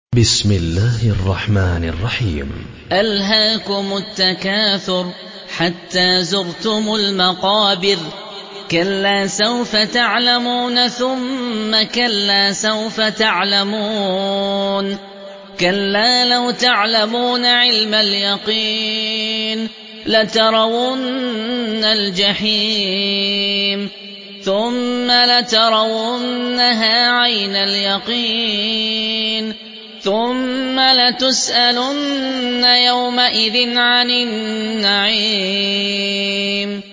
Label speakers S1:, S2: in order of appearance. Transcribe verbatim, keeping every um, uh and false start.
S1: بسم الله الرحمن الرحيم.
S2: ألهاكم التكاثر حتى زرتم المقابر. كلا سوف تعلمون ثم كلا سوف تعلمون. كلا لو تعلمون علم اليقين لترون الجحيم ثم لترونها عين اليقين ثم لتسألن يومئذ عن النعيم.